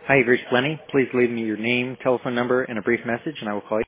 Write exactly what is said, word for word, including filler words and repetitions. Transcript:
Hi, you've reached Lenny. Please leave me your name, telephone number, and a brief message, and I will call you.